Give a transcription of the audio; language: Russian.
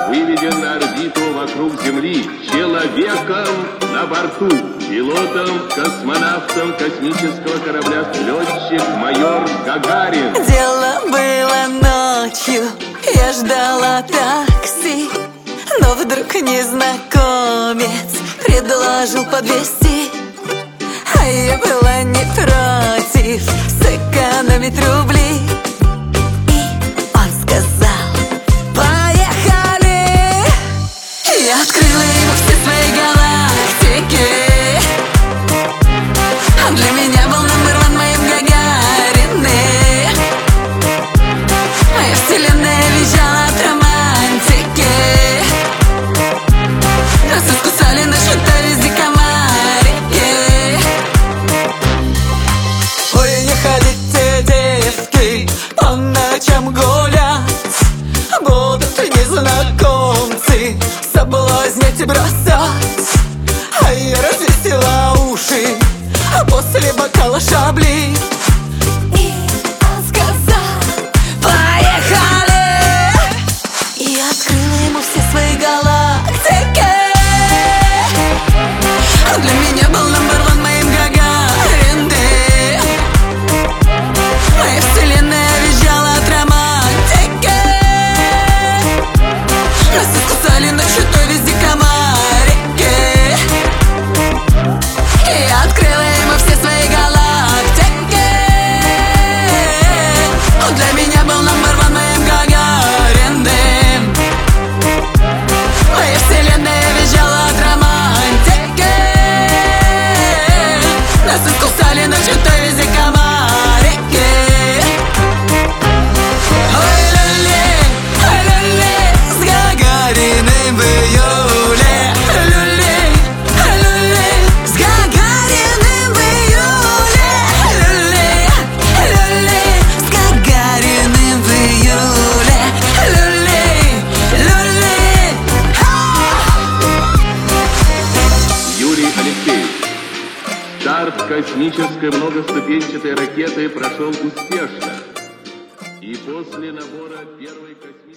выведен на орбиту вокруг Земли человеком на борту, пилотом, космонавтом космического корабля, летчик-майор Гагарин. Дело было ночью, я ждала такси, но вдруг незнакомец предложил подвезти. А я была не против сэкономить рубли. И он сказал: поехали! Я открыла ему все свои галактики. Он для меня был номер ван моим Гагариным. Моя вселенная визжала от романтики. Нас искусали, наши везде комарики. Ой, не ходите, девки, по ночам гулять. Будут незнакомцы соблазнять и бросать. А я развесила уши после бокала шабли. И он сказал: поехали! И я открыла ему все свои галактики. Он для меня был номер ван моим Гагариным. Моя вселенная визжала от романтики. Нас искусали, но что-то везде комарики. И я открыла ему все свои галактики. Он для меня был номер ван моим Гагариным. Моя вселенная визжала от романтики. Нас искусали, но что-то везде комарики. Ой, люли, с Гагариным в июле. Люли, с Гагариным в июле. Люли, с Гагариным в июле. Люли. Юрий Алексеевич. Старт космической многоступенчатой ракеты прошел успешно. И после набора первой космической